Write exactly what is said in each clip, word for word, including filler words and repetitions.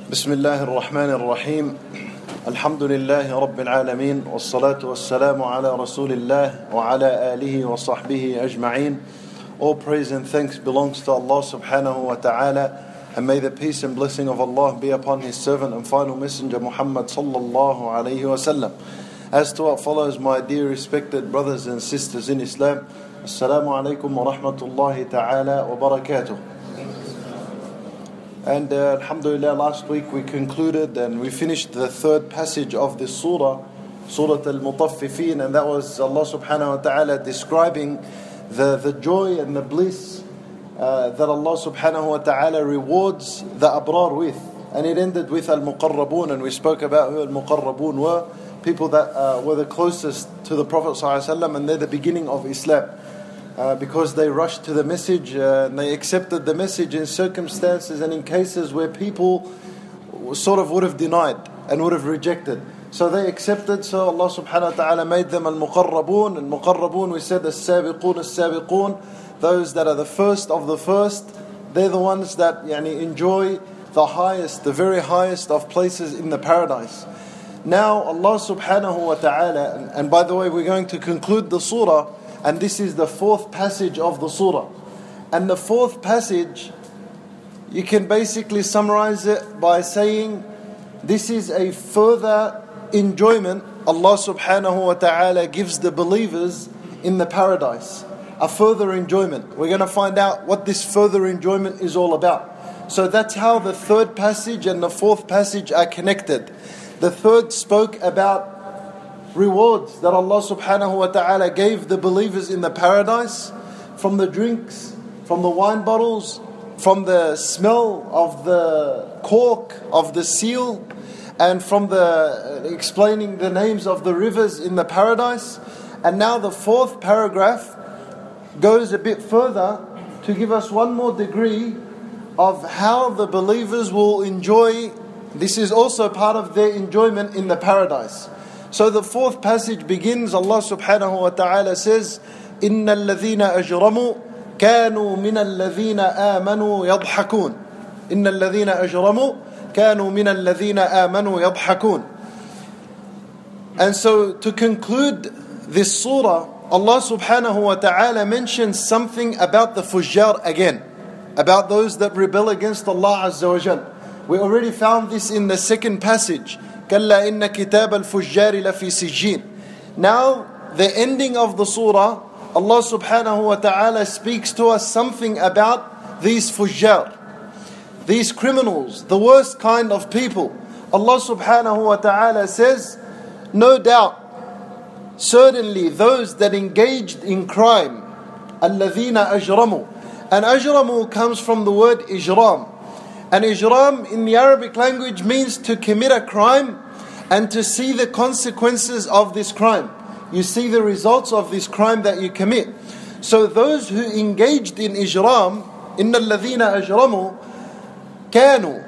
بسم الله الرحمن الرحيم الحمد لله رب العالمين والصلاة والسلام على رسول الله وعلى آله وصحبه أجمعين. All praise and thanks belongs to Allah subhanahu wa ta'ala, and may the peace and blessing of Allah be upon His servant and final messenger Muhammad sallallahu alayhi wa sallam. As to what follows, my dear respected brothers and sisters in Islam, Assalamu alaikum wa rahmatullahi ta'ala wa barakatuh. And uh, alhamdulillah, last week we concluded and we finished the third passage of this surah, Surah Al-Mutaffifin, and that was Allah subhanahu wa ta'ala describing the, the joy and the bliss uh, that Allah subhanahu wa ta'ala rewards the abrar with. And it ended with Al-Muqarrabun, and we spoke about who Al-Muqarrabun were, people that uh, were the closest to the Prophet sallallahu alaihi wasallam, and they're the beginning of Islam. Uh, because they rushed to the message uh, and they accepted the message in circumstances and in cases where people sort of would have denied and would have rejected. So they accepted, so Allah subhanahu wa ta'ala made them al-muqarrabun. Al-muqarrabun, we said, as-sabiqun, as-sabiqun, those that are the first of the first. They're the ones that yani, enjoy the highest, the very highest of places in the paradise. Now Allah subhanahu wa ta'ala, and, and by the way, we're going to conclude the surah, and this is the fourth passage of the surah. And the fourth passage, you can basically summarize it by saying, this is a further enjoyment Allah subhanahu wa ta'ala gives the believers in the paradise. A further enjoyment. We're going to find out what this further enjoyment is all about. So that's how the third passage and the fourth passage are connected. The third spoke about rewards that Allah subhanahu wa ta'ala gave the believers in the paradise, from the drinks, from the wine bottles, from the smell of the cork, of the seal, and from the explaining the names of the rivers in the paradise. And now the fourth paragraph goes a bit further to give us one more degree of how the believers will enjoy. This is also part of their enjoyment in the paradise. So the fourth passage begins, Allah subhanahu wa ta'ala says, إِنَّ الَّذِينَ أَجْرَمُوا كَانُوا مِنَ الَّذِينَ آمَنُوا يَضْحَكُونَ إِنَّ الَّذِينَ أَجْرَمُوا كَانُوا مِنَ الَّذِينَ آمَنُوا يَضْحَكُونَ. And so to conclude this surah, Allah subhanahu wa ta'ala mentions something about the fujjar again, about those that rebel against Allah azza wa jal. We already found this in the second passage. كَلَّا إِنَّ كِتَابَ الْفُجَّارِ لَفِي سِجِّينَ. Now, the ending of the surah, Allah subhanahu wa ta'ala speaks to us something about these fujjar, these criminals, the worst kind of people. Allah subhanahu wa ta'ala says, no doubt, certainly those that engaged in crime, الَّذِينَ أَجْرَمُوا. And أَجْرَمُوا comes from the word ijram. And ijram in the Arabic language means to commit a crime and to see the consequences of this crime. You see the results of this crime that you commit. So those who engaged in ijram, إِنَّ الَّذِينَ أَجْرَمُوا كَانُوا.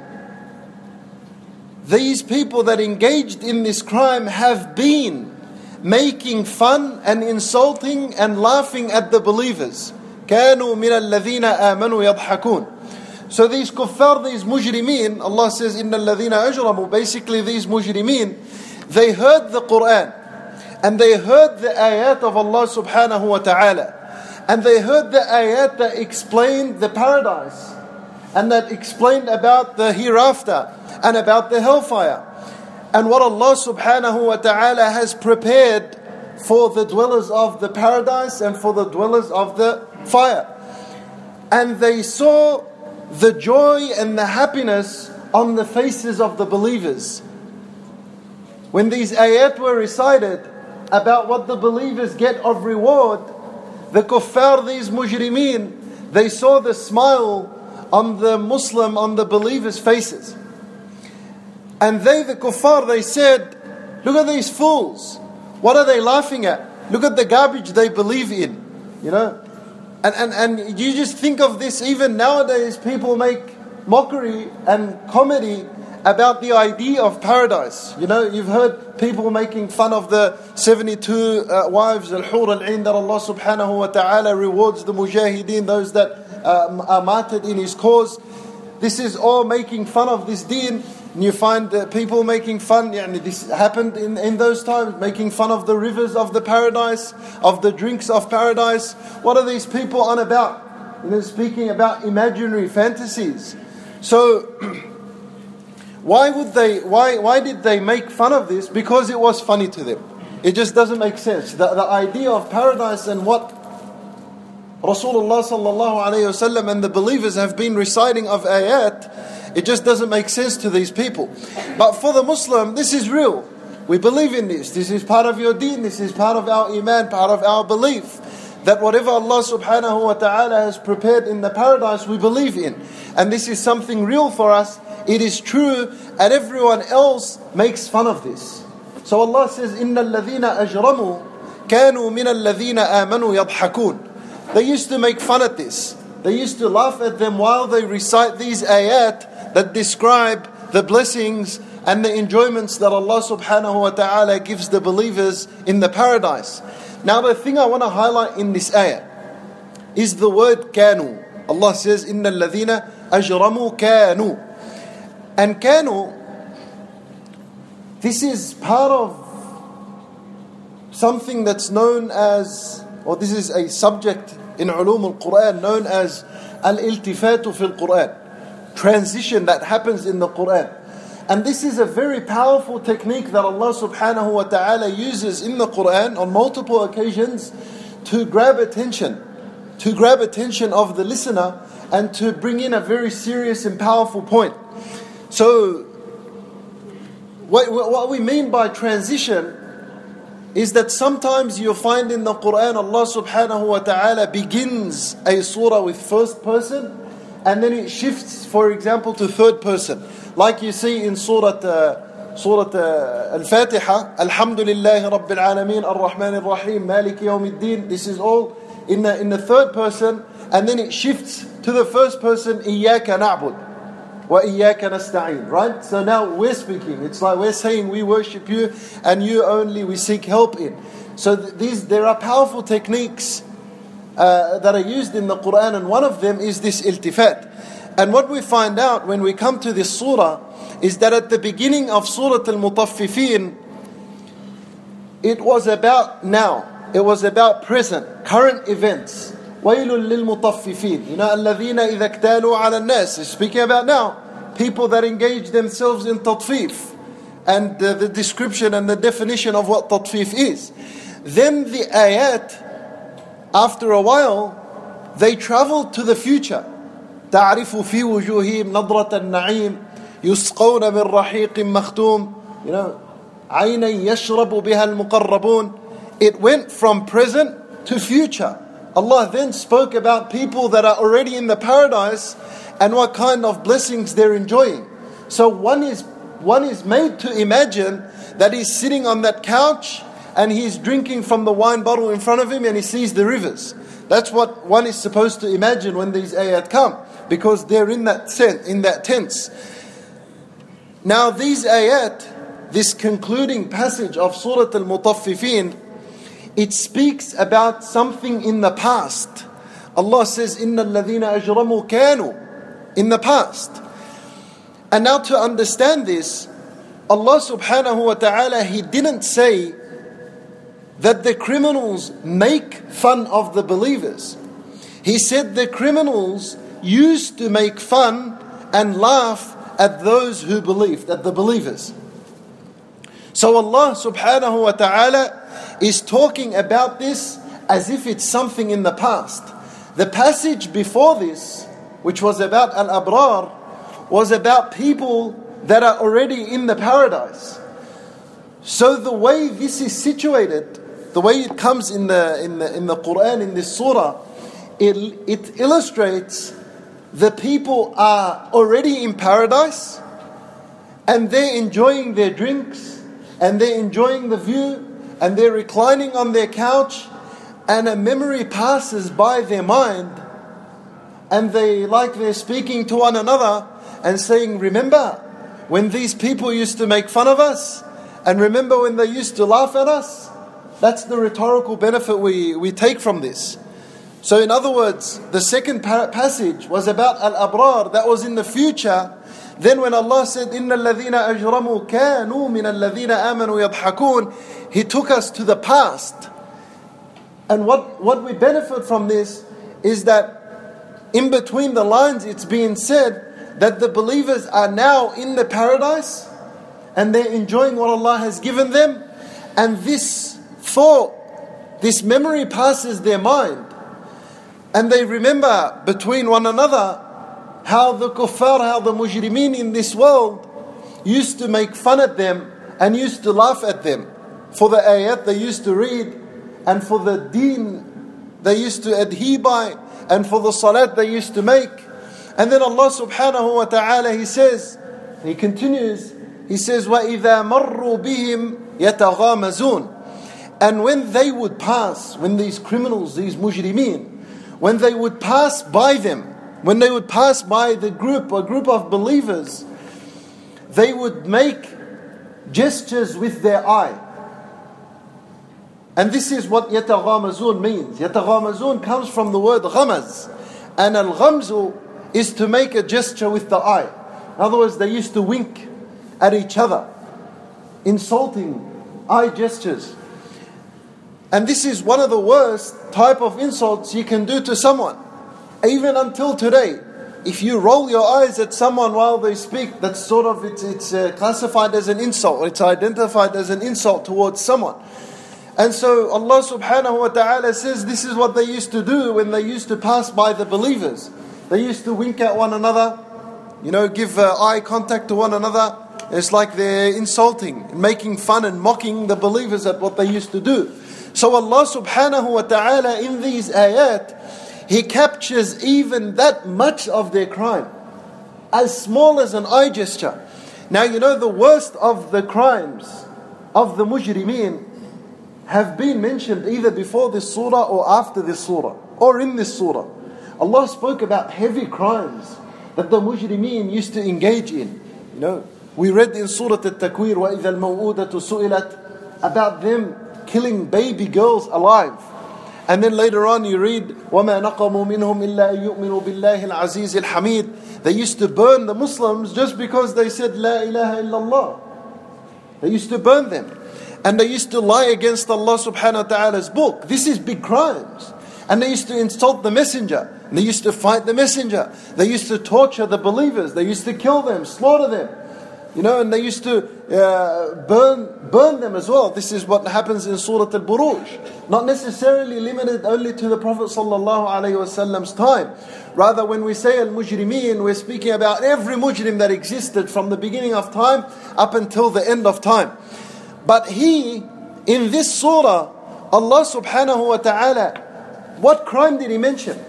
These people that engaged in this crime have been making fun and insulting and laughing at the believers. كَانُوا مِنَ الَّذِينَ آمَنُوا يَضْحَكُونَ. So these kuffar, these mujrimeen, Allah says, إِنَّ الَّذِينَ أَجْرَمُوا, basically these mujrimeen, they heard the Qur'an, and they heard the ayat of Allah subhanahu wa ta'ala, and they heard the ayat that explained the paradise, and that explained about the hereafter, and about the hellfire, and what Allah subhanahu wa ta'ala has prepared for the dwellers of the paradise and for the dwellers of the fire. And they saw the joy and the happiness on the faces of the believers. When these ayat were recited about what the believers get of reward, the kuffar, these mujrimeen, they saw the smile on the Muslim, on the believers' faces. And they, the kuffar, they said, look at these fools. What are they laughing at? Look at the garbage they believe in. You know? And, and and you just think of this, even nowadays people make mockery and comedy about the idea of paradise. You know, you've heard people making fun of the seventy-two uh, wives, al-hur al-ain, that Allah subhanahu wa ta'ala rewards the mujahideen, those that uh, are martyred in His cause. this is all making fun of this deen. And you find uh, people making fun, yani this happened in, in those times, making fun of the rivers of the paradise, of the drinks of paradise. What are these people on about? You know, speaking about imaginary fantasies. So, why would they, why, why did they make fun of this? Because it was funny to them. It just doesn't make sense. The, the idea of paradise and what Rasulullah sallallahu alayhi wasallam and the believers have been reciting of ayat, it just doesn't make sense to these people. But for the Muslim, this is real. We believe in this. This is part of your deen. This is part of our iman, part of our belief. That whatever Allah subhanahu wa ta'ala has prepared in the paradise, we believe in. And this is something real for us. It is true, and everyone else makes fun of this. So Allah says, إِنَّ الَّذِينَ أَجْرَمُوا كَانُوا مِنَ الَّذِينَ آمَنُوا يَضْحَكُونَ. They used to make fun at this. They used to laugh at them while they recite these ayat that describe the blessings and the enjoyments that Allah subhanahu wa ta'ala gives the believers in the paradise. Now the thing I want to highlight in this ayah is the word kanu. Allah says, إِنَّ الَّذِينَ أَجْرَمُوا كَانُوا. And kanu, this is part of something that's known as, or this is a subject in ulum al-Quran known as al-iltifatu fil Quran, transition that happens in the Quran. And this is a very powerful technique that Allah subhanahu wa ta'ala uses in the Quran on multiple occasions to grab attention, to grab attention of the listener and to bring in a very serious and powerful point. So, what, what we mean by transition is that sometimes you'll find in the Quran Allah subhanahu wa ta'ala begins a surah with first person and then it shifts, for example, to third person. Like you see in Surah uh, Surah uh, Al-Fatiha, Alhamdulillahi Rabbil Alameen, Ar-Rahman Ar-Rahim, Maliki Yawmiddin. This is all in the, in the third person, and then it shifts to the first person, Iyyaka na'bud wa Iyyaka nasta'een. Right? So now we're speaking. It's like we're saying we worship you and you only we seek help in. So th- these there are powerful techniques uh, that are used in the Quran, and one of them is this iltifat. And what we find out when we come to this surah is that at the beginning of Surah Al-Mutaffifin, it was about now. It was about present, current events. وَيْلٌ لِلْمُطَفِّفِينَ. You know, الَّذِينَ إِذَا اكْتَالُوا عَلَى النَّاسِ. It's speaking about now. People that engage themselves in tatfif. And uh, the description and the definition of what tatfif is. Then the ayat, after a while, they traveled to the future. تعرف في وجوههم نظرة النعيم يسقون من رحيق مختوم. You know, عينا يشرب بها المقربون. It went from present to future. Allah then spoke about people that are already in the paradise and what kind of blessings they're enjoying. So one is one is made to imagine that he's sitting on that couch and he's drinking from the wine bottle in front of him and he sees the rivers. That's what one is supposed to imagine when these ayat come, because they're in that sense, in that tense. Now these ayat, this concluding passage of Surah Al-Mutaffifin, it speaks about something in the past. Allah says, إِنَّ الَّذِينَ أَجْرَمُوا كَانُوا, in the past. And now to understand this, Allah subhanahu wa ta'ala, He didn't say that the criminals make fun of the believers. He said the criminals used to make fun and laugh at those who believed, at the believers. So Allah subhanahu wa ta'ala is talking about this as if it's something in the past. The passage before this, which was about Al-Abrar, was about people that are already in the paradise. So the way this is situated, the way it comes in the in the in the Quran, in this surah, it it illustrates the people are already in paradise and they're enjoying their drinks and they're enjoying the view and they're reclining on their couch, and a memory passes by their mind and they like they're speaking to one another and saying, remember when these people used to make fun of us, and remember when they used to laugh at us. That's the rhetorical benefit we, we take from this. So in other words, the second passage was about al-abrar, that was in the future. Then when Allah said, إِنَّ الَّذِينَ أَجْرَمُوا كَانُوا مِنَ الَّذِينَ آمَنُوا يَضْحَكُونَ, He took us to the past. And what, what we benefit from this is that in between the lines it's being said that the believers are now in the paradise and they're enjoying what Allah has given them. And this thought, this memory passes their mind. And they remember between one another how the kuffar, how the mujrimeen in this world used to make fun at them and used to laugh at them for the ayat they used to read, and for the deen they used to adhere by, and for the salat they used to make. And then Allah subhanahu wa ta'ala, He says, He continues, He says, وَإِذَا مَرُّوا بِهِمْ يَتَغَامَزُونَ. And when they would pass, when these criminals, these mujrimeen, when they would pass by them, when they would pass by the group, a group of believers, they would make gestures with their eye. And this is what yataghamazun means. Yataghamazun comes from the word ghamaz. And al-ghamzu is to make a gesture with the eye. In other words, they used to wink at each other, insulting eye gestures. And this is one of the worst type of insults you can do to someone. Even until today, if you roll your eyes at someone while they speak, that's sort of, it's, it's uh, classified as an insult, or it's identified as an insult towards someone. And so Allah subhanahu wa ta'ala says this is what they used to do when they used to pass by the believers. They used to wink at one another, you know, give uh, eye contact to one another. It's like they're insulting, making fun and mocking the believers at what they used to do. So Allah subhanahu wa ta'ala in these ayat, He captures even that much of their crime, as small as an eye gesture. Now you know the worst of the crimes of the mujrimeen have been mentioned either before this surah or after this surah, or in this surah. Allah spoke about heavy crimes that the mujrimeen used to engage in. You know, we read in Surah At-Takwir, وَإِذَا الْمَوْءُودَةُ سُئِلَتْ, about them killing baby girls alive. And then later on you read, وَمَا نَقَمُوا مِنْهُمْ إِلَّا أَن يُؤْمِنُوا بِاللَّهِ الْعَزِيزِ الْحَمِيدِ. They used to burn the Muslims just because they said, لَا إِلَهَ إِلَّا اللَّهِ. They used to burn them. And they used to lie against Allah subhanahu wa ta'ala's book. This is big crimes. And they used to insult the messenger. And they used to fight the messenger. They used to torture the believers. They used to kill them, slaughter them. You know, and they used to uh, burn burn them as well. This is what happens in Surah Al-Buruj. Not necessarily limited only to the Prophet sallallahu alaihi wasallam's time. Rather, when we say al-mujrimeen, we're speaking about every mujrim that existed from the beginning of time up until the end of time. But he, in this surah, Allah subhanahu wa ta'ala, what crime did He mention?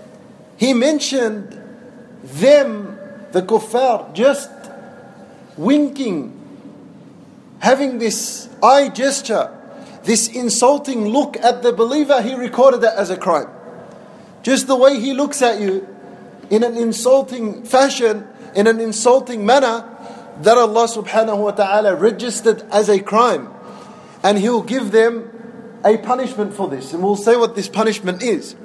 He mentioned them, the kuffar, just winking, having this eye gesture, this insulting look at the believer. He recorded that as a crime. Just the way he looks at you in an insulting fashion, in an insulting manner, that Allah subhanahu wa ta'ala registered as a crime. And He'll give them a punishment for this. And we'll say what this punishment is.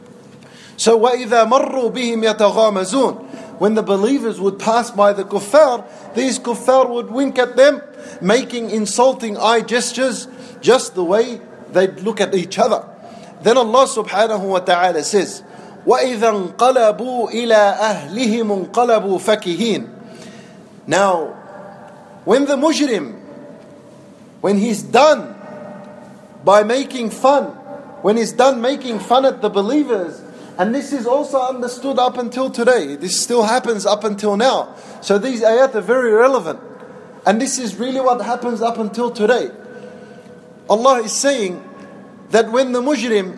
So وَإِذَا مَرُّوا بِهِمْ يَتَغَامَزُونَ. When the believers would pass by the kuffar, these kuffar would wink at them, making insulting eye gestures, just the way they'd look at each other. Then Allah subhanahu wa ta'ala says, وَإِذَا انْقَلَبُوا إِلَىٰ أَهْلِهِمُ انْقَلَبُوا فَكِهِينَ. Now, when the mujrim, when he's done by making fun, when he's done making fun at the believers, and this is also understood up until today. This still happens up until now. So these ayat are very relevant. And this is really what happens up until today. Allah is saying that when the mujrim,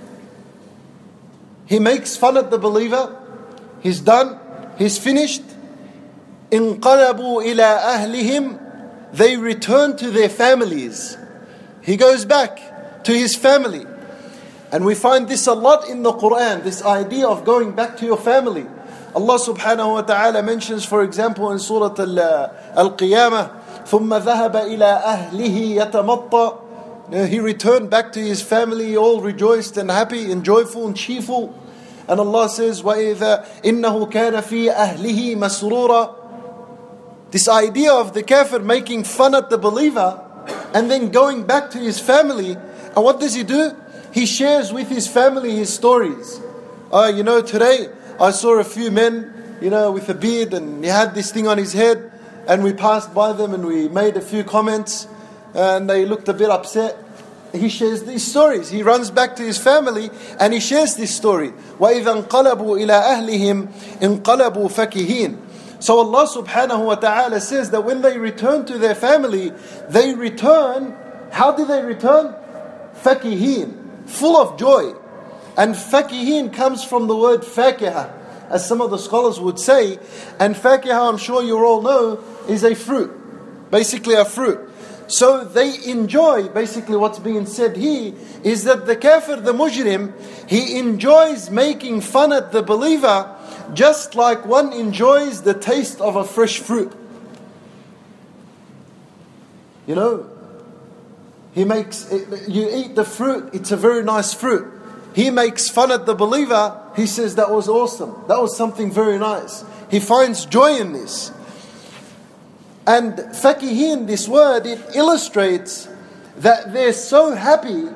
he makes fun at the believer, he's done, he's finished, انقلبوا إلى أهلهم, they return to their families. He goes back to his family. And we find this a lot in the Quran, this idea of going back to your family. Allah subhanahu wa ta'ala mentions, for example, in Surah Al-Qiyamah, ثُمَّ ذَهَبَ إِلَىٰ أَهْلِهِ يَتَمَطَّى. You know, he returned back to his family all rejoiced and happy and joyful and cheerful. And Allah says, وَإِذَا إِنَّهُ كَانَ فِي أَهْلِهِ مَسْرُورًا. This idea of the kafir making fun at the believer and then going back to his family. And what does he do? He shares with his family his stories. Uh, you know, today I saw a few men, you know, with a beard, and he had this thing on his head, and we passed by them and we made a few comments, and they looked a bit upset. He shares these stories. He runs back to his family and he shares this story. وَإِذَا انْقَلَبُوا إِلَىٰ أَهْلِهِمْ انْقَلَبُوا فَكِهِينَ. So Allah subhanahu wa ta'ala says that when they return to their family, they return, how do they return? فَكِهِينَ, full of joy. And fakihin comes from the word fakiha, as some of the scholars would say. And fakiha, I'm sure you all know, is a fruit. Basically a fruit. So they enjoy, basically what's being said here, is that the kafir, the mujrim, he enjoys making fun at the believer, just like one enjoys the taste of a fresh fruit. You know, he makes, you eat the fruit, it's a very nice fruit. He makes fun at the believer. He says that was awesome. That was something very nice. He finds joy in this. And fakihin, this word, it illustrates that they're so happy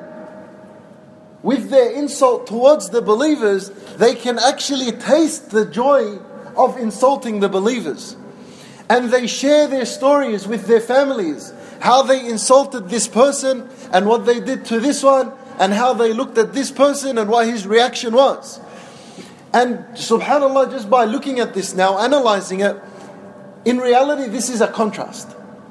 with their insult towards the believers, they can actually taste the joy of insulting the believers. And they share their stories with their families, how they insulted this person and what they did to this one, and how they looked at this person and what his reaction was. And subhanAllah, just by looking at this now, analyzing it, in reality this is a contrast.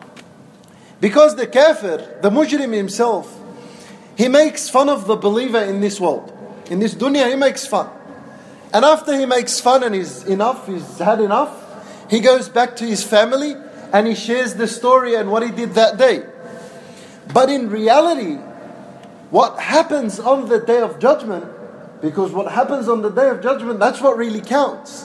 Because the kafir, the mujrim himself, he makes fun of the believer in this world. In this dunya he makes fun. And after he makes fun and he's enough, he's had enough, he goes back to his family and he shares the story and what he did that day. But in reality, what happens on the Day of Judgment, because what happens on the Day of Judgment, that's what really counts.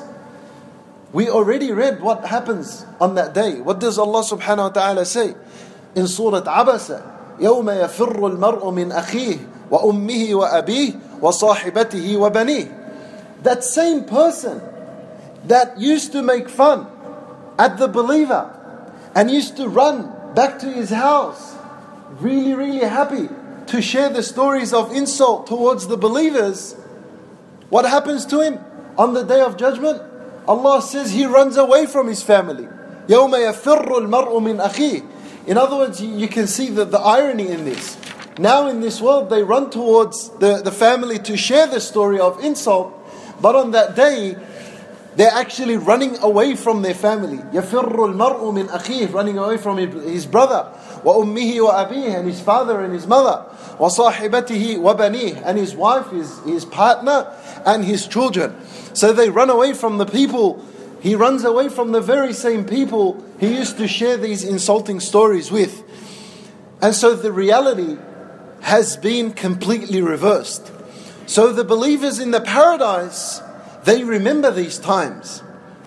We already read what happens on that day. What does Allah subhanahu wa ta'ala say? In Surah Abasa, يَوْمَ يَفِرُّ الْمَرْءُ مِنْ أَخِيهِ وَأُمِّهِ وَأَبِيهِ وَصَاحِبَتِهِ وَبَنِيهِ. That same person that used to make fun at the believer and used to run back to his house, really, really happy to share the stories of insult towards the believers, what happens to him on the Day of Judgment? Allah says he runs away from his family. يَوْمَ يَفِرُّ الْمَرْءُ مِنْ أَخِيهِ. In other words, you can see the, the irony in this. Now in this world they run towards the, the family to share the story of insult, but on that day they're actually running away from their family. يَفِرُّ الْمَرْءُ مِنْ أَخِيهِ, running away from his brother. وَأُمِّهِ وَأَبِيهِ, and his father and his mother. وَصَاحِبَتِهِ وَبَنِيهِ, and his wife, his, his partner, and his children. So they run away from the people. He runs away from the very same people he used to share these insulting stories with. And so the reality has been completely reversed. So the believers in the paradise, they remember these times.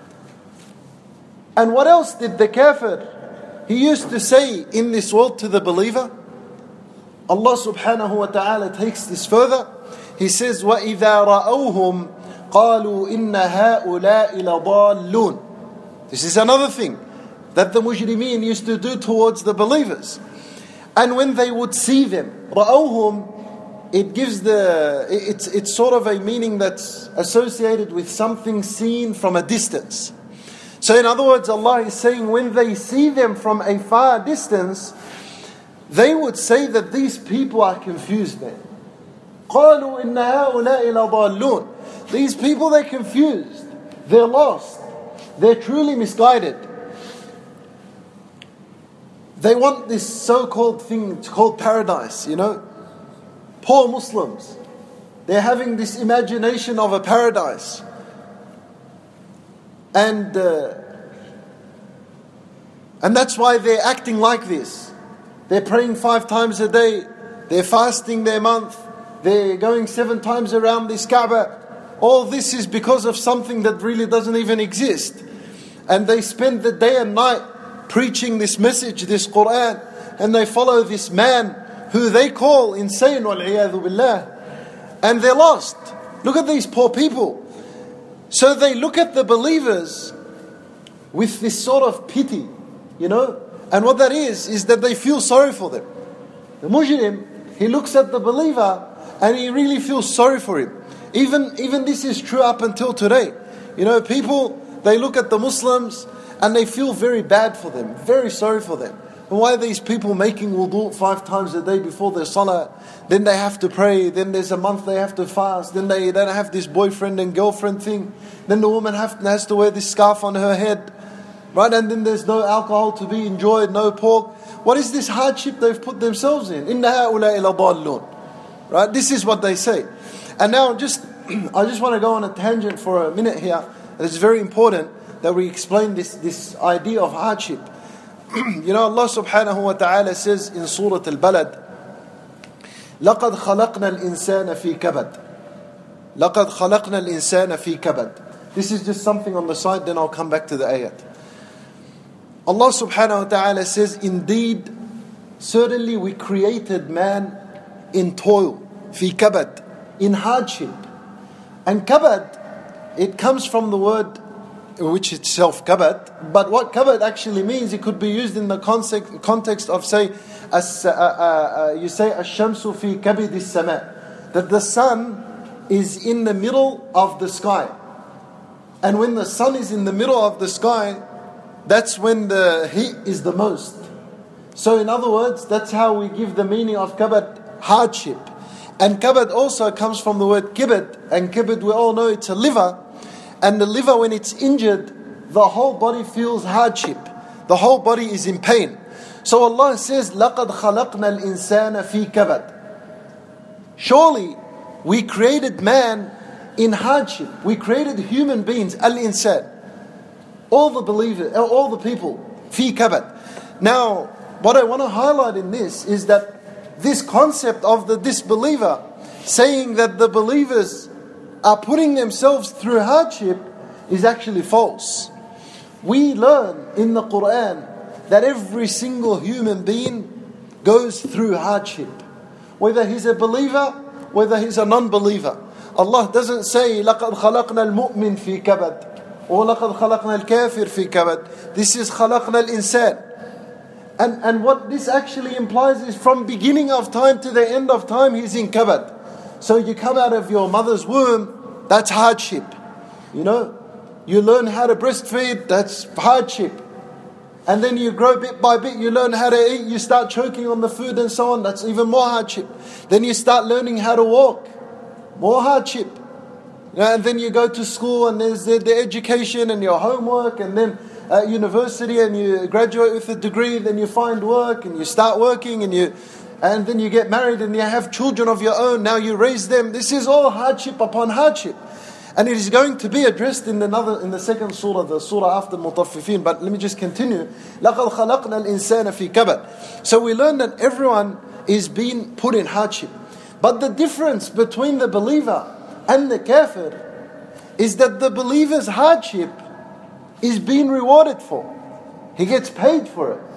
And what else did the kafir, he used to say in this world to the believer? Allah subhanahu wa ta'ala takes this further. He says, وَإِذَا رَأَوْهُمْ قَالُوا إِنَّ هَؤُلَاءِ لَضَالُّونَ. This is another thing that the mujrimeen used to do towards the believers. And when they would see them, رَأَوْهُمْ, it gives the, it's, it's sort of a meaning that's associated with something seen from a distance. So in other words, Allah is saying when they see them from a far distance, they would say that these people are confused then. قَالُوا إِنَّ هَؤُلَاءِ لَضَالُّونَ. These people, they're confused. They're lost. They're truly misguided. They want this so-called thing, it's called paradise, you know. Poor Muslims, they're having this imagination of a paradise. And uh, and that's why they're acting like this. They're praying five times a day. They're fasting their month. They're going seven times around this Kaaba. All this is because of something that really doesn't even exist. And they spend the day and night preaching this message, this Quran. And they follow this man who they call insane, wal-'iyadhu billah, and they're lost. Look at these poor people. So they look at the believers with this sort of pity, you know, and what that is, is that they feel sorry for them. The mujrim, he looks at the believer and he really feels sorry for him. Even, even this is true up until today. You know, people, they look at the Muslims and they feel very bad for them, very sorry for them. And why are these people making wudu five times a day before their salah? Then they have to pray, then there's a month they have to fast, then they don't have this boyfriend and girlfriend thing, then the woman have, has to wear this scarf on her head, right? And then there's no alcohol to be enjoyed, no pork. What is this hardship they've put themselves in? Inna ha'ulai ladallun. Right? This is what they say. And now just, I just want to go on a tangent for a minute here. It's very important that we explain this, this idea of hardship. You know, Allah subhanahu wa ta'ala says in Surah Al-Balad, لَقَدْ خَلَقْنَا الْإِنسَانَ فِي كَبَدٍ لَقَدْ خَلَقْنَا الْإِنسَانَ فِي كَبَدٍ. This is just something on the side, then I'll come back to the ayat. Allah subhanahu wa ta'ala says, indeed, certainly we created man in toil, fi kabad, in hardship. And kabad, it comes from the word, which itself kabad, but what kabad actually means, it could be used in the context, context of say, as, uh, uh, uh, you say, ash-shamsu fi kabid as-sama, that the sun is in the middle of the sky. And when the sun is in the middle of the sky, that's when the heat is the most. So in other words, that's how we give the meaning of kabad, hardship. And kabad also comes from the word kibad, and kibad we all know it's a liver, and the liver when it's injured, the whole body feels hardship, the whole body is in pain. So Allah says, لَقَدْ خَلَقْنَا الْإِنسَانَ فِي كَبَدٍ. Surely we created man in hardship. We created human beings, al-insan, all the believers, all the people, fi kabad. Now, what I want to highlight in this is that this concept of the disbeliever saying that the believers are putting themselves through hardship is actually false. We learn in the Quran that every single human being goes through hardship, whether he's a believer, whether he's a non-believer. Allah doesn't say لَقَدْ خَلَقْنَا الْمُؤْمِنِ فِي كَبَدٍ or لَقَدْ خَلَقْنَا الْكَافِرِ فِي كَبَدٍ. This is خَلَقْنَا الْإِنسَانِ. And, and what this actually implies is from beginning of time to the end of time, he's in kabad. So you come out of your mother's womb, that's hardship. You know, you learn how to breastfeed, that's hardship. And then you grow bit by bit, you learn how to eat, you start choking on the food and so on, that's even more hardship. Then you start learning how to walk, more hardship. You know, and then you go to school and there's the, the education and your homework, and then at university and you graduate with a degree, then you find work and you start working and you and then you get married and you have children of your own, now you raise them. This is all hardship upon hardship. And it is going to be addressed in another in the second surah, the surah after Mutaffifin. But let me just continue. لَقَدْ خَلَقْنَا الْإِنسَانَ فِي كَبَدٍ. So we learn that everyone is being put in hardship. But the difference between the believer and the kafir is that the believer's hardship is being rewarded for. He gets paid for it.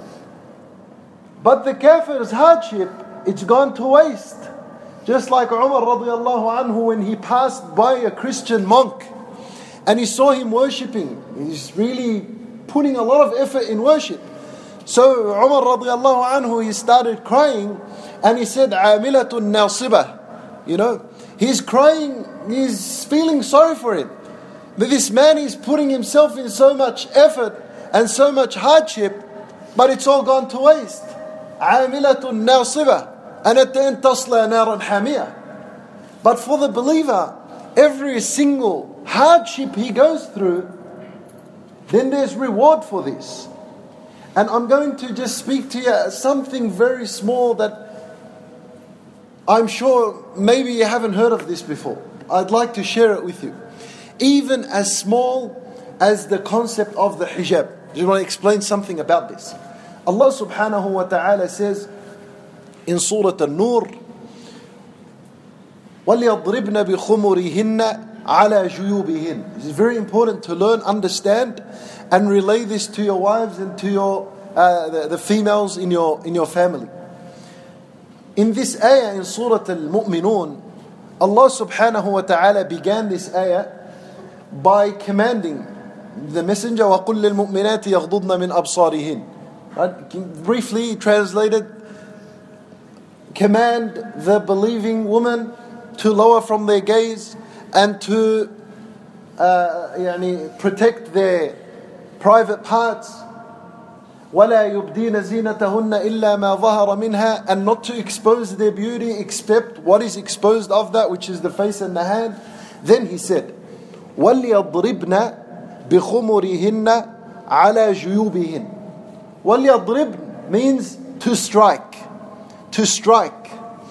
But the kafir's hardship, it's gone to waste. Just like Umar radiallahu anhu, when he passed by a Christian monk and he saw him worshipping, he's really putting a lot of effort in worship. So Umar radiallahu anhu, he started crying and he said, عَامِلَةٌ نَاصِبَةٌ. You know, he's crying, he's feeling sorry for it. But this man is putting himself in so much effort and so much hardship, but it's all gone to waste. عَامِلَةٌ نَاصِبَةٌ. And at the end, تَصْلَى نَارًا حَامِيَةً. But for the believer, every single hardship he goes through, then there's reward for this. And I'm going to just speak to you something very small that I'm sure maybe you haven't heard of this before. I'd like to share it with you. Even as small as the concept of the hijab. I just want to explain something about this. Allah subhanahu wa ta'ala says in Surah An-Nur, وَلْيَضْرِبْنَ بِخُمُرِهِنَّ عَلَى جُيُوبِهِنَّ. It's very important to learn, understand, and relay this to your wives and to your uh, the, the females in your in your family. In this ayah in Surah Al-Mu'minun, Allah subhanahu wa ta'ala began this ayah by commanding the messenger, وَقُلْ لِلْمُؤْمِنَاتِ يَغْضُضْنَ مِنْ أَبْصَارِهِنْ. Right? Briefly translated, command the believing woman to lower from their gaze and to uh, يعني, protect their private parts. وَلَا يُبْدِينَ زِينَتَهُنَّ إِلَّا مَا ظَهَرَ مِنْهَا, and not to expose their beauty except what is exposed of that, which is the face and the hand. Then he said, وَلْيَضْرِبْنَ بِخُمُرِهِنَّ عَلَى جُيُوبِهِنَّ. وَلْيَضْرِبْنَ means to strike. To strike.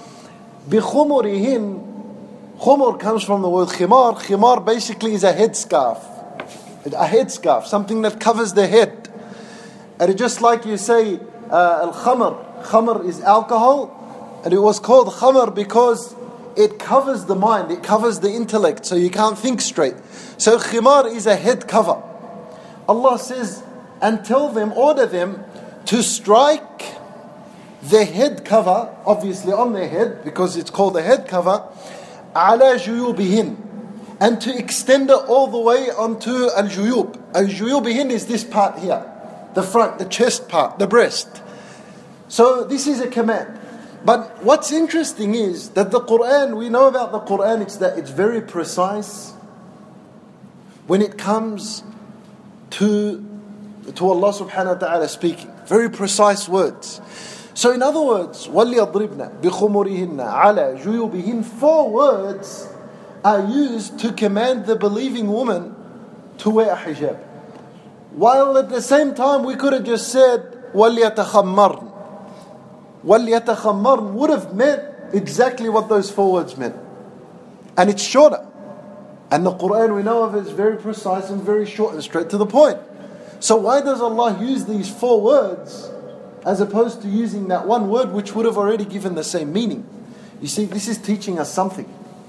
بِخُمُرِهِنَّ. Khumur comes from the word khimar. Khimar basically is a headscarf. A headscarf, something that covers the head. And just like you say, uh, al-khamr, khamr is alcohol, and it was called khamr because it covers the mind, it covers the intellect, so you can't think straight. So khimar is a head cover. Allah says, and tell them, order them to strike the head cover, obviously on their head, because it's called a head cover, ala juyubihin, and to extend it all the way onto al-juyub. Al-juyubihin is this part here. The front, the chest part, the breast. So this is a command. But what's interesting is that the Quran, we know about the Quran, it's that it's very precise when it comes to, to Allah subhanahu wa ta'ala speaking. Very precise words. So in other words, وَلْيَضْرِبْنَ بِخُمُرِهِنَّ عَلَى جُيُوبِهِنَّ, four words are used to command the believing woman to wear a hijab. While at the same time we could have just said وَلْيَتَخَمَّرْنَ. وَلْيَتَخَمَّرْنَ would have meant exactly what those four words meant. And it's shorter. And the Quran we know of is very precise and very short and straight to the point. So why does Allah use these four words as opposed to using that one word which would have already given the same meaning? You see, this is teaching us something.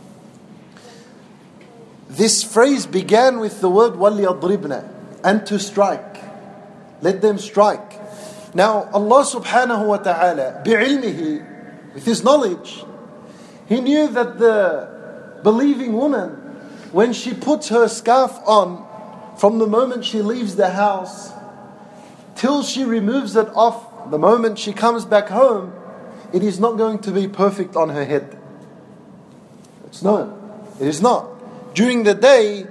This phrase began with the word وَلْيَضْرِبْنَ, and to strike. Let them strike. Now Allah subhanahu wa ta'ala, bi'ilmihi, with His knowledge, He knew that the believing woman, when she puts her scarf on, from the moment she leaves the house till she removes it off, the moment she comes back home, it is not going to be perfect on her head. It's not. It is not. During the day,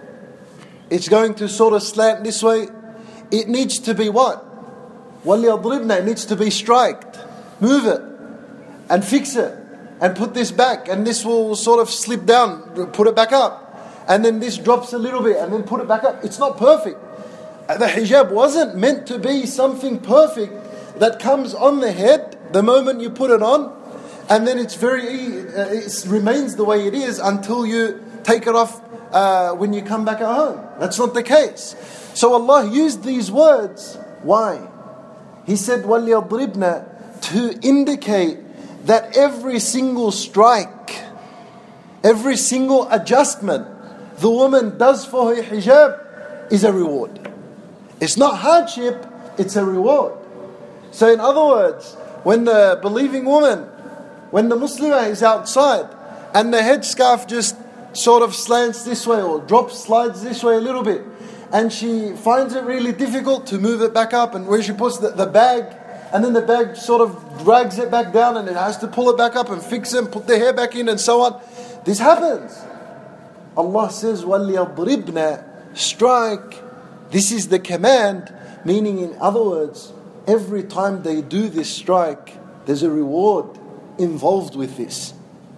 it's going to sort of slant this way. It needs to be what? وَلْيَضْرِبْنَا, it needs to be striked. Move it and fix it and put this back, and this will sort of slip down, put it back up, and then this drops a little bit and then put it back up. It's not perfect. The hijab wasn't meant to be something perfect that comes on the head the moment you put it on, and then it's very uh, it remains the way it is until you take it off uh, when you come back at home. That's not the case. So Allah used these words. Why? He said وَلْيَضْرِبْنَا to indicate that every single strike, every single adjustment the woman does for her hijab is a reward. It's not hardship, it's a reward. So in other words, when the believing woman, when the Muslimah is outside and the headscarf just sort of slants this way or drops, slides this way a little bit, and she finds it really difficult to move it back up, and where she puts the, the bag, and then the bag sort of drags it back down and it has to pull it back up and fix it and put the hair back in and so on. This happens. Allah says, وَلْيَضْرِبْنَا, strike. This is the command, meaning in other words, every time they do this strike, there's a reward involved with this.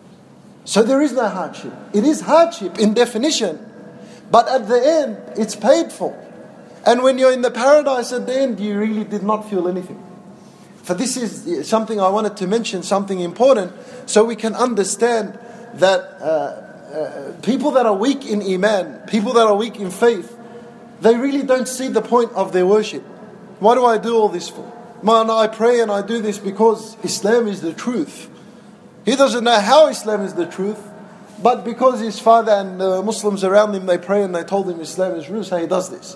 So there is no hardship. It is hardship in definition, but at the end, it's paid for. And when you're in the paradise at the end, you really did not feel anything. For this is something I wanted to mention, something important, so we can understand that uh, uh, people that are weak in Iman, people that are weak in faith, they really don't see the point of their worship. Why do I do all this for? Man, I pray and I do this because Islam is the truth. He doesn't know how Islam is the truth, but because his father and the Muslims around him, they pray and they told him Islam is true, so he does this.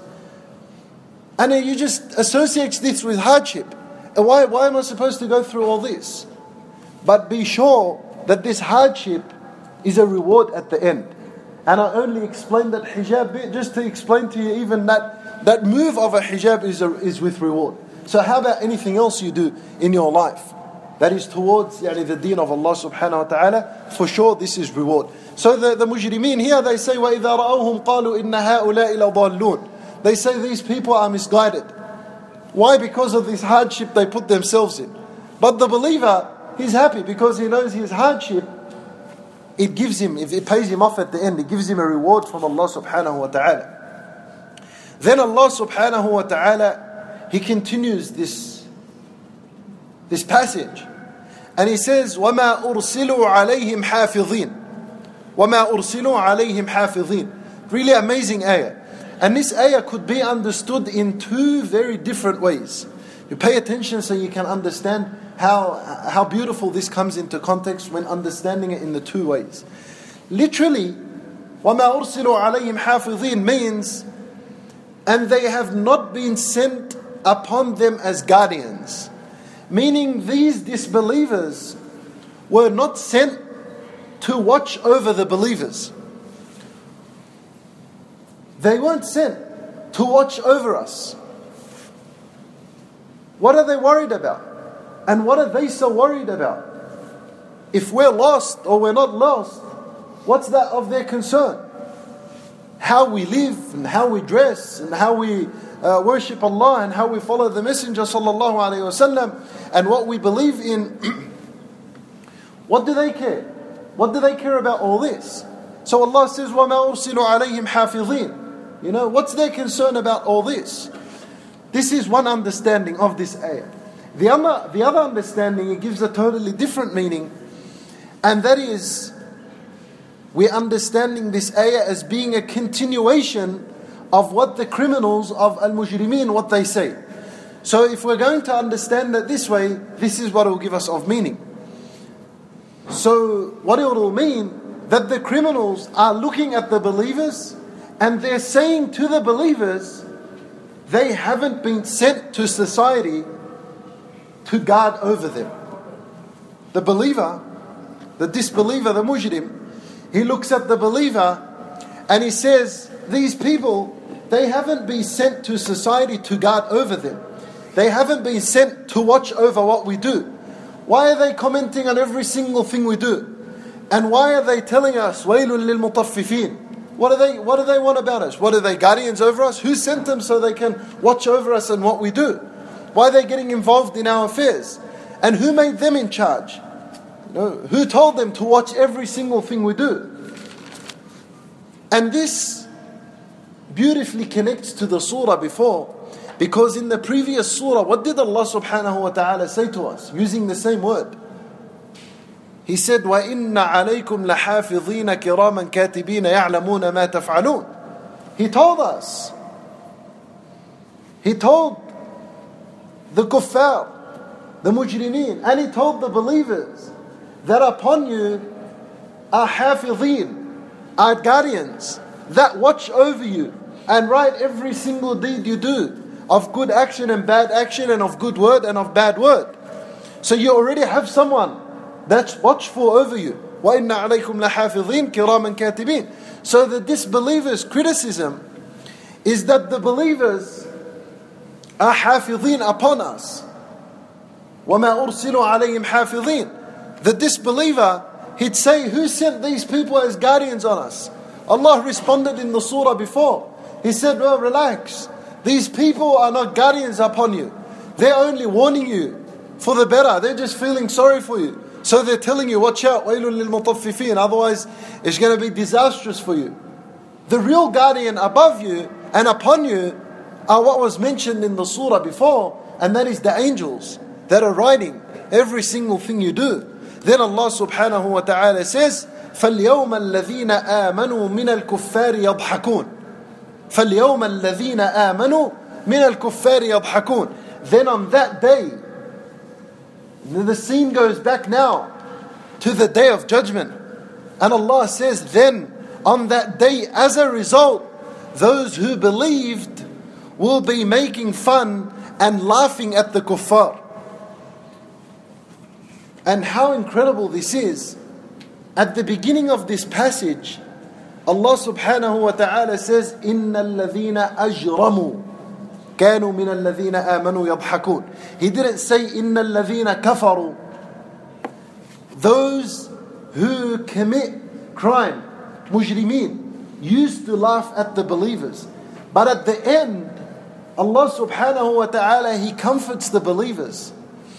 And you just associate this with hardship. And why, why am I supposed to go through all this? But be sure that this hardship is a reward at the end. And I only explained that hijab just to explain to you even that that move of a hijab is, a, is with reward. So how about anything else you do in your life that is towards yani, the deen of Allah subhanahu wa ta'ala? For sure this is reward. So the, the mujrimeen here, they say, وَإِذَا رَأَوْهُمْ قَالُوا إِنَّ هَؤُلَاءِ لَضَالُّونَ. They say these people are misguided. Why? Because of this hardship they put themselves in. But the believer, he's happy because he knows his hardship, it gives him, if it pays him off at the end, it gives him a reward from Allah subhanahu wa ta'ala. Then Allah subhanahu wa ta'ala, He continues this, this passage. And He says, وَمَا أُرْسِلُوا عَلَيْهِمْ حَافِظِينَ وَمَا أُرْسِلُوا عَلَيْهِمْ حَافِظِينَ. Really amazing ayah. And this ayah could be understood in two very different ways. You pay attention so you can understand how, how beautiful this comes into context when understanding it in the two ways. Literally, وَمَا أُرْسِلُوا عَلَيْهِمْ حَافِظِينَ means, and they have not been sent upon them as guardians. Meaning these disbelievers were not sent to watch over the believers. They weren't sent to watch over us. What are they worried about? And what are they so worried about? If we're lost or we're not lost, what's that of their concern? How we live and how we dress and how we uh, worship Allah and how we follow the Messenger sallallahu alaihi wasallam and what we believe in. What do they care? What do they care about all this? So Allah says, وَمَا أُرْسِلُوا عَلَيْهِمْ حَافِظِينَ. You know, what's their concern about all this? This is one understanding of this ayah. The other, the other understanding, it gives a totally different meaning. And that is, we're understanding this ayah as being a continuation of what the criminals of al-mujrimeen, what they say. So if we're going to understand it this way, this is what it will give us of meaning. So what it will mean, that the criminals are looking at the believers and they're saying to the believers, they haven't been sent to society to guard over them. The believer, the disbeliever, the mujrim, he looks at the believer and he says, these people, they haven't been sent to society to guard over them. They haven't been sent to watch over what we do. Why are they commenting on every single thing we do? And why are they telling us, وَيْلٌ لِلْمُطَفِّفِينَ? What do they, what do they want about us? What are they, guardians over us? Who sent them so they can watch over us and what we do? Why are they getting involved in our affairs? And who made them in charge? You know, who told them to watch every single thing we do? And this beautifully connects to the surah before, because in the previous surah, what did Allah subhanahu wa ta'ala say to us? Using the same word. He said, وَإِنَّ عَلَيْكُمْ لَحَافِظِينَ كِرَامًا كَاتِبِينَ يَعْلَمُونَ مَا تَفْعَلُونَ. He told us. He told the kuffar, the mujrimeen, and He told the believers that upon you are hafidhin, are guardians that watch over you and write every single deed you do, of good action and bad action, and of good word and of bad word. So you already have someone that's watchful over you. وَإِنَّ عَلَيْكُمْ لَحَافِظِينَ كِرَامًا كَاتِبِينَ. So the disbelievers' criticism is that the believers are hafidhin upon us. وَمَا أُرْسِلُوا عَلَيْهِمْ حَافِظِينَ. The disbeliever, he'd say, who sent these people as guardians on us? Allah responded in the surah before. He said, well, relax. These people are not guardians upon you. They're only warning you for the better. They're just feeling sorry for you. So they're telling you, watch out, وَيْلٌ لِلْمُطَفِّفِينَ. Otherwise, it's going to be disastrous for you. The real guardian above you and upon you are what was mentioned in the surah before, and that is the angels that are writing every single thing you do. Then Allah subhanahu wa ta'ala says, فَالْيَوْمَ الَّذِينَ آمَنُوا مِنَ الْكُفَّارِ يَضْحَكُونَ. فَالْيَوْمَ الَّذِينَ آمَنُوا مِنَ الْكُفَّارِ يَضْحَكُونَ. Then on that day, the scene goes back now to the day of judgment. And Allah says, then on that day, as a result, those who believed will be making fun and laughing at the kuffar. And how incredible this is. At the beginning of this passage, Allah subhanahu wa ta'ala says, إِنَّ الَّذِينَ أَجْرَمُوا كَانُوا مِنَ الَّذِينَ آمَنُوا يَضْحَكُونَ. He didn't say, إِنَّ الَّذِينَ كَفَرُوا. Those who commit crime, mujrimeen, used to laugh at the believers. But at the end, Allah subhanahu wa ta'ala, He comforts the believers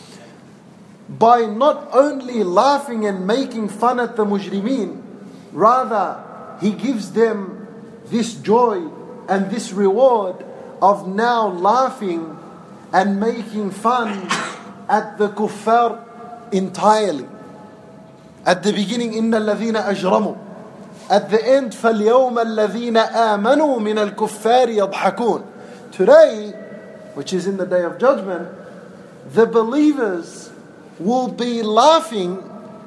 by not only laughing and making fun at the mujrimeen, rather He gives them this joy and this reward of now laughing and making fun at the kuffar entirely. At the beginning, إِنَّ الَّذِينَ أَجْرَمُوا. At the end, فَالْيَوْمَ الَّذِينَ آمَنُوا مِنَ الْكُفَّارِ يَضْحَكُونَ. Today, which is in the Day of Judgment, the believers will be laughing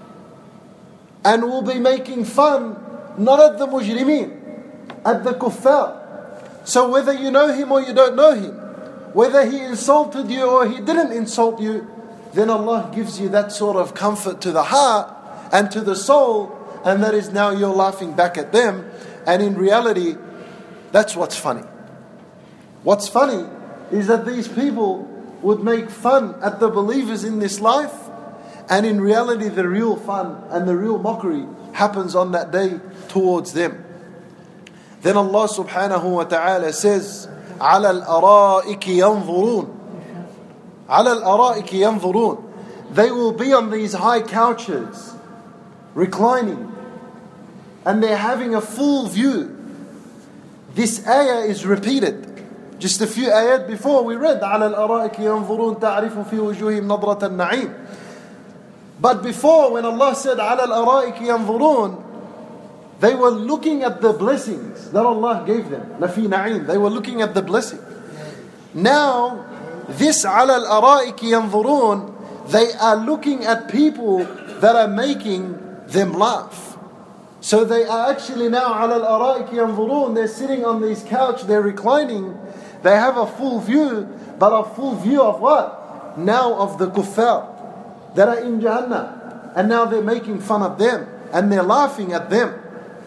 and will be making fun, not at the mujrimeen, at the kuffar. So whether you know him or you don't know him, whether he insulted you or he didn't insult you, then Allah gives you that sort of comfort to the heart and to the soul, and that is now you're laughing back at them. And in reality, that's what's funny. What's funny is that these people would make fun at the believers in this life, and in reality the real fun and the real mockery happens on that day towards them. Then Allah subhanahu wa ta'ala says, عَلَى الْأَرَائِكِ يَنْظُرُونَ عَلَى الْأَرَائِكِ يَنْظُرُونَ. They will be on these high couches, reclining, and they're having a full view. This ayah is repeated. Just a few ayat before we read, عَلَى الْأَرَائِكِ يَنْظُرُونَ تَعْرِفُ فِي وُجُوهِهِمْ نَضْرَةَ النَّعِيمِ. But before, when Allah said, عَلَى الْأَرَائِكِ يَنْظُرُونَ, they were looking at the blessings that Allah gave them. لَفِي نَعِيمٍ. They were looking at the blessing. Now, this عَلَى الْأَرَائِكِ يَنْظُرُونَ, they are looking at people that are making them laugh. So they are actually now عَلَى الْأَرَائِكِ يَنْظُرُونَ. They're sitting on this couch, they're reclining. They have a full view, but a full view of what? Now of the kuffar that are in Jahannam. And now they're making fun of them, and they're laughing at them.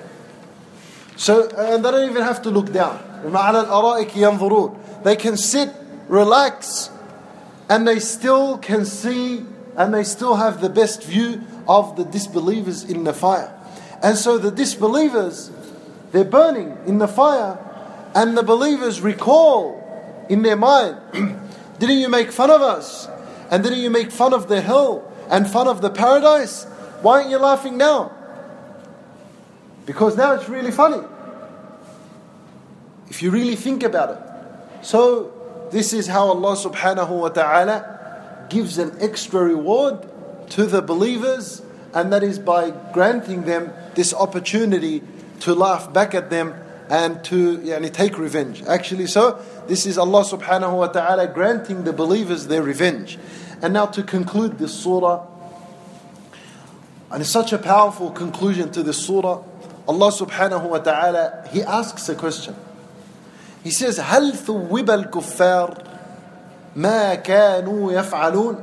So, and they don't even have to look down. عَلَى الْأَرَائِكِ يَنْظُرُونَ. They can sit, relax, and they still can see, and they still have the best view of the disbelievers in the fire. And so the disbelievers, they're burning in the fire, and the believers recall in their mind, didn't you make fun of us? And didn't you make fun of the hell and fun of the paradise? Why aren't you laughing now? Because now it's really funny, if you really think about it. So this is how Allah subhanahu wa ta'ala gives an extra reward to the believers, and that is by granting them this opportunity to laugh back at them and to yani, take revenge. Actually, so this is Allah subhanahu wa ta'ala granting the believers their revenge. And now to conclude this surah, and it's such a powerful conclusion to this surah, Allah subhanahu wa ta'ala, He asks a question. He says, هَلْ ثُوِّبَ الْكُفَّارِ مَا كَانُوا يَفْعَلُونَ.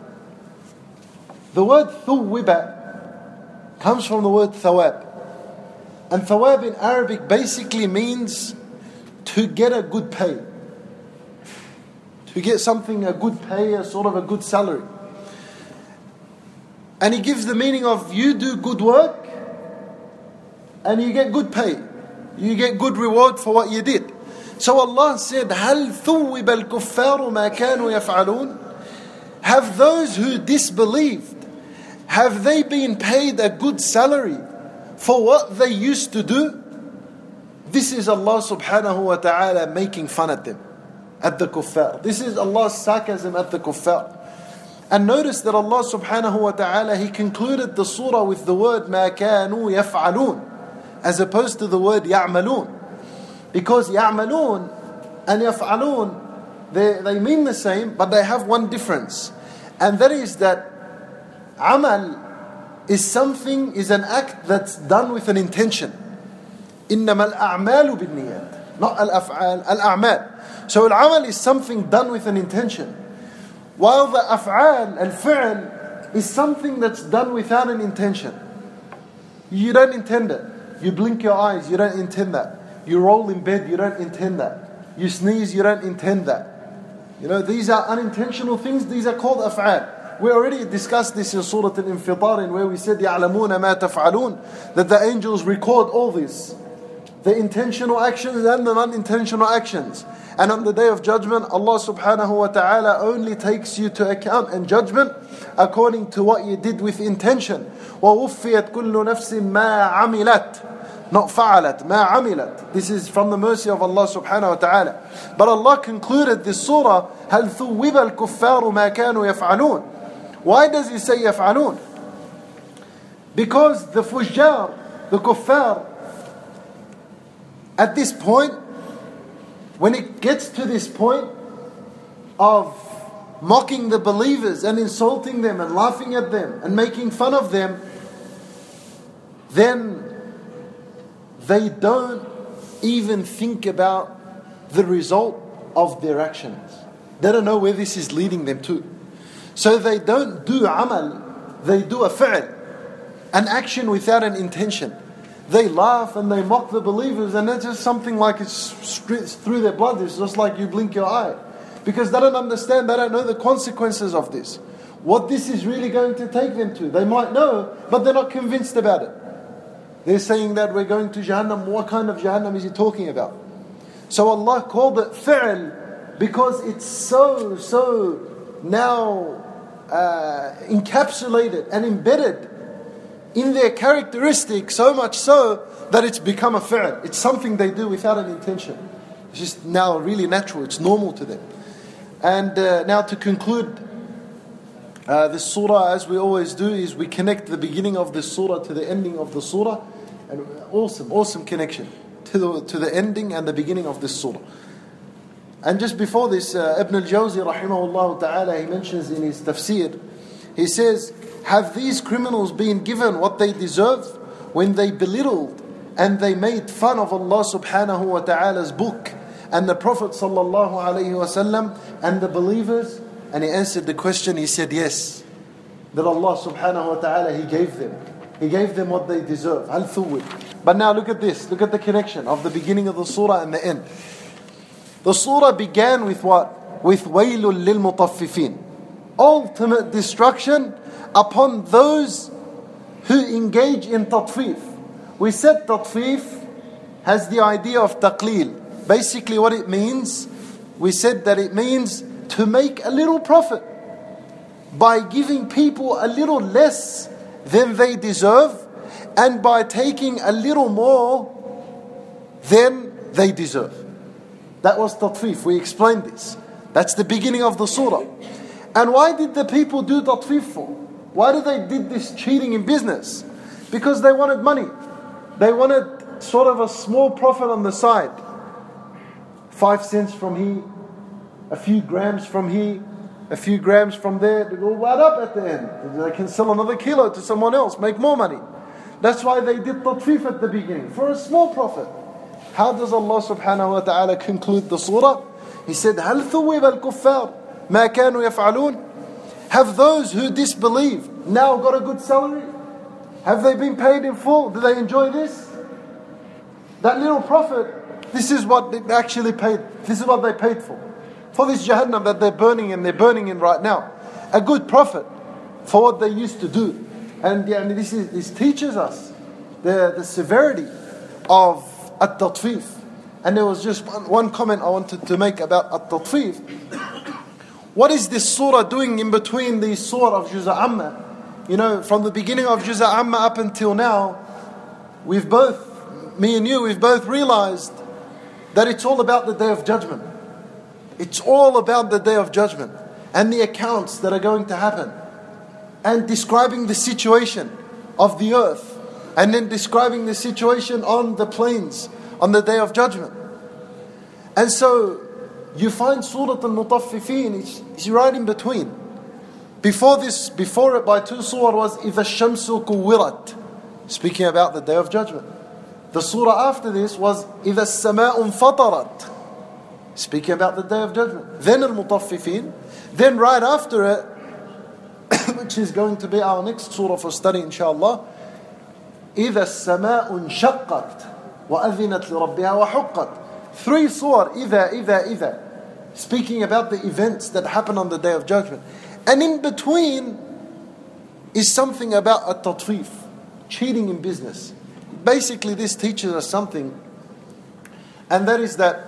The word ثُوِّبَ comes from the word thawab. And thawab in Arabic basically means to get a good pay. To get something, a good pay, a sort of a good salary. And he gives the meaning of you do good work and you get good pay. You get good reward for what you did. So Allah said, هَلْ ثُوِّبَ الْكُفَّارُ مَا كَانُوا يَفْعَلُونَ. Have those who disbelieved, have they been paid a good salary for what they used to do? This is Allah subhanahu wa ta'ala making fun at them, at the kuffar. This is Allah's sarcasm at the kuffar. And notice that Allah subhanahu wa ta'ala, He concluded the surah with the word مَا كَانُوا يَفْعَلُونَ, as opposed to the word يَعْمَلُونَ. Because يَعْمَلُونَ and يَفْعَلُونَ, they, they mean the same, but they have one difference. And that is that amal is something, is an act that's done with an intention. إِنَّمَا الْأَعْمَالُ بِالنِّيَّاتِ. Not al-af'al, al-a'mal. So al-amal is something done with an intention. While the af'al, al-fi'l, is something that's done without an intention. You don't intend it. You blink your eyes, you don't intend that. You roll in bed, you don't intend that. You sneeze, you don't intend that. You know, these are unintentional things, these are called af'al. We already discussed this in Surah Al-Infitar, in where we said, يَعْلَمُونَ مَا تَفْعَلُونَ, that the angels record all this. The intentional actions and the unintentional actions. And on the Day of Judgment, Allah subhanahu wa ta'ala only takes you to account and judgment according to what you did with intention. وَوُفِّيَتْ كُلُّ نَفْسٍ مَا عَمِلَتْ, not فَعَلَتْ, مَا عَمِلَتْ. This is from the mercy of Allah subhanahu wa ta'ala. But Allah concluded this surah, هَلْ ثُوِّبَ الْكُفَّارُ مَا كَانُوا يَفْعَلُونَ. Why does He say يَفْعَلُونَ? Because the fujjar, the kuffar, at this point, when it gets to this point of mocking the believers and insulting them and laughing at them and making fun of them, then they don't even think about the result of their actions. They don't know where this is leading them to. So they don't do amal, they do a fi'l, an action without an intention. They laugh and they mock the believers, and that's just something like it's through their blood. It's just like you blink your eye. Because they don't understand, they don't know the consequences of this. What this is really going to take them to. They might know, but they're not convinced about it. They're saying that we're going to Jahannam. What kind of Jahannam is He talking about? So Allah called it fi'l because it's so, so now uh, encapsulated and embedded in their characteristic, so much so that it's become a fi'l. It's something they do without an intention. It's just now really natural, it's normal to them. And uh, now to conclude uh, this surah, as we always do, is we connect the beginning of this surah to the ending of the surah. And awesome, awesome connection to the, to the ending and the beginning of this surah. And just before this, uh, Ibn al-Jawzi rahimahullah ta'ala, he mentions in his tafsir, he says, have these criminals been given what they deserve when they belittled and they made fun of Allah subhanahu wa ta'ala's book and the Prophet sallallahu alayhi wa sallam and the believers? And he answered the question, he said yes, that Allah subhanahu wa ta'ala, He gave them. He gave them what they deserve. Hal thuwid. But now look at this, look at the connection of the beginning of the surah and the end. The surah began with what? With waylul lil mutaffifin. Ultimate destruction upon those who engage in tatfif. We said tatfif has the idea of taqleel. Basically what it means, we said that it means to make a little profit by giving people a little less than they deserve and by taking a little more than they deserve. That was tatfif, we explained this. That's the beginning of the surah. And why did the people do tatfif for? Why did they did this cheating in business? Because they wanted money. They wanted sort of a small profit on the side. Five cents from here, a few grams from here, a few grams from there. They all add up at the end. They can sell another kilo to someone else, make more money. That's why they did tatfif at the beginning, for a small profit. How does Allah subhanahu wa ta'ala conclude the surah? He said, هَلْ ثُوِّبَ الْكُفَّارِ مَا كَانُوا يَفْعَلُونَ. Have those who disbelieve now got a good salary? Have they been paid in full? Do they enjoy this? That little profit, this is what they actually paid. This is what they paid for. For this Jahannam that they're burning and they're burning in right now. A good profit for what they used to do. And yeah, this, is, this teaches us the, the severity of at-tatfif. And there was just one, one comment I wanted to make about at-tatfif. What is this surah doing in between the surah of Juz' Amma? You know, from the beginning of Juz' Amma up until now, we've both, me and you, we've both realized that it's all about the Day of Judgment. It's all about the Day of Judgment and the accounts that are going to happen. And describing the situation of the earth. And then describing the situation on the plains on the Day of Judgment. And so you find Surah Al-Mutaffifin, it's, it's right in between. Before this, before it by two surah was إِذَا الشَّمْسُ كُوِّرَتْ, speaking about the Day of Judgment. The surah after this was إِذَا السَّمَاءُ انْفَطَرَتْ, speaking about the Day of Judgment. Then Al-Mutaffifin. Then right after it which is going to be our next surah for study inshallah. إِذَا السَّمَاءُ انشَقَّتْ وَأَذِنَتْ لِرَبِّهَا وَحُقَّتْ. Three surah, إِذَا إِذَا إِذَا, speaking about the events that happen on the Day of Judgment. And in between is something about at-tatfif, cheating in business. Basically this teaches us something, and that is that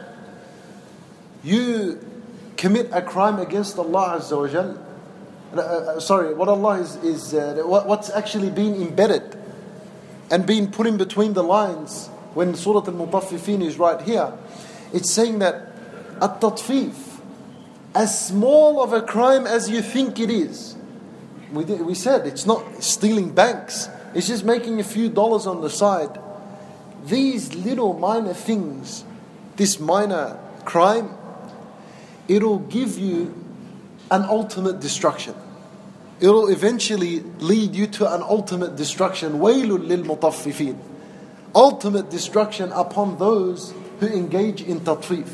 you commit a crime against Allah Azza wa Jal. Uh, uh, sorry, what Allah is, is uh, what, what's actually being embedded and being put in between the lines when Surah Al-Mutaffifin is right here. It's saying that at-tatfif, as small of a crime as you think it is, we, did, we said it's not stealing banks, it's just making a few dollars on the side. These little minor things, this minor crime, it'll give you an ultimate destruction. It'll eventually lead you to an ultimate destruction. Waylul lil mutaffifin. Ultimate destruction upon those who engage in tatfif.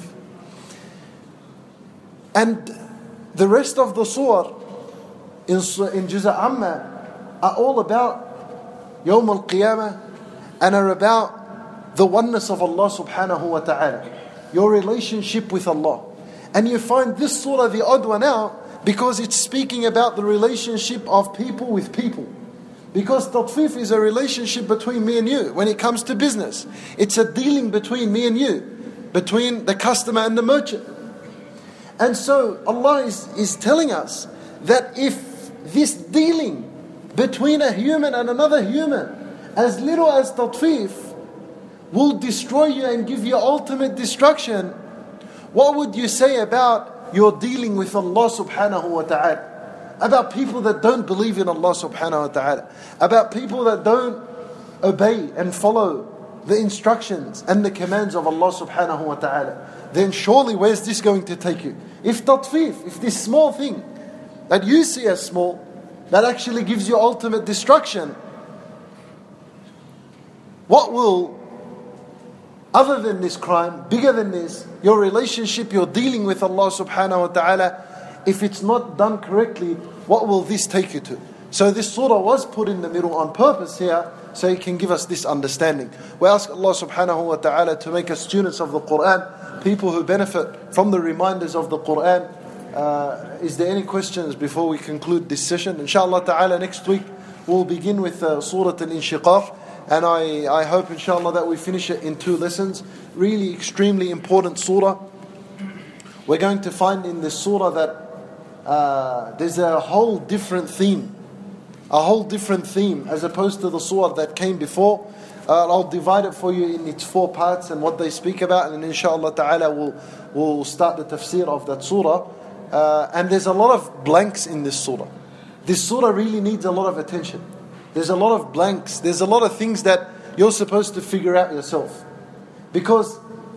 And the rest of the surah in, in Juz' Amma are all about Yawm al-Qiyamah and are about the oneness of Allah subhanahu wa ta'ala, your relationship with Allah. And you find this surah the odd one out because it's speaking about the relationship of people with people. Because tatfif is a relationship between me and you when it comes to business. It's a dealing between me and you, between the customer and the merchant. And so Allah is, is telling us that if this dealing between a human and another human, as little as tatfif, will destroy you and give you ultimate destruction, what would you say about your dealing with Allah subhanahu wa ta'ala? About people that don't believe in Allah subhanahu wa ta'ala, about people that don't obey and follow the instructions and the commands of Allah subhanahu wa ta'ala. Then surely where's this going to take you? If tatfif, if this small thing that you see as small, that actually gives you ultimate destruction, what will, other than this crime, bigger than this, your relationship, your dealing with Allah subhanahu wa ta'ala, if it's not done correctly, what will this take you to? So this surah was put in the middle on purpose here, so it can give us this understanding. We ask Allah subhanahu wa ta'ala to make us students of the Quran, people who benefit from the reminders of the Quran. Uh, is there any questions before we conclude this session? Inshallah ta'ala, next week we'll begin with uh, Surah Al-Inshiqaq. And I, I hope inshallah that we finish it in two lessons. Really extremely important surah. We're going to find in this surah that uh, there's a whole different theme. A whole different theme as opposed to the surah that came before. Uh, I'll divide it for you in its four parts and what they speak about. And inshallah ta'ala we'll, we'll start the tafsir of that surah. Uh, and there's a lot of blanks in this surah. This surah really needs a lot of attention. There's a lot of blanks. There's a lot of things that you're supposed to figure out yourself. Because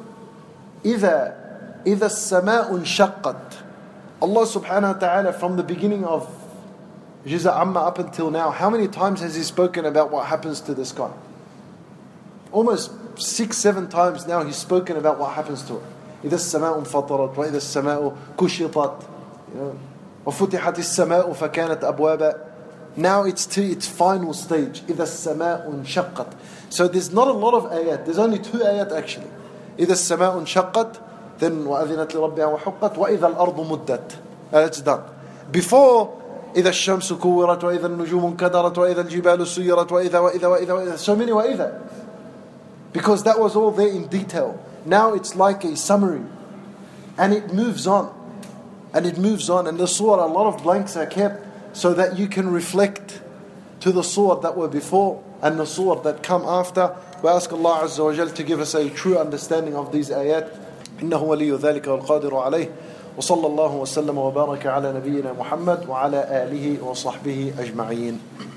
إِذَا إِذَا السَّمَاءُ انشَقَّتْ, Allah subhanahu wa ta'ala from the beginning of Juz' Amma up until now, how many times has He spoken about what happens to the sky? Almost six, seven times now He's spoken about what happens to it. إِذَا السَّمَاءُ انفطرت وَإِذَا السَّمَاءُ كُشِطَتْ, you know, وَفُتِحَتِ السَّمَاءُ فَكَانَتْ أَبْوَابًا. Now it's to its final stage. إِذَا السَّمَاءُ انشَقَّتْ. So there's not a lot of ayat. There's only two ayat actually. إِذَا السَّمَاءُ انشَقَّتْ, then وَأَذِنَتْ لِرَبِّهَا وَحُقَّتْ وَإِذَا الْأَرْضُ مُدَّتْ. That's done. Before, إِذَا الشَّمْسُ كُوِّرَتْ وَإِذَا النُّجُومُ انكَدَرَتْ وَإِذَا الْجِبَالُ سُيِّرَتْ وَإِذَا وَإِذَا وَإِذَا وَإِذَا. So many وَإِذَا. Because that was all there in detail. Now it's like a summary. And it moves on. And it moves on. And the surah, a lot of blanks are kept so that you can reflect to the surah that were before and the surah that come after. We ask Allah Azza wa Jal to give us a true understanding of these ayat. إنه ولي ذلك والقادر عليه وصلى الله وسلم وبارك على نبينا محمد وعلى آله وصحبه أجمعين.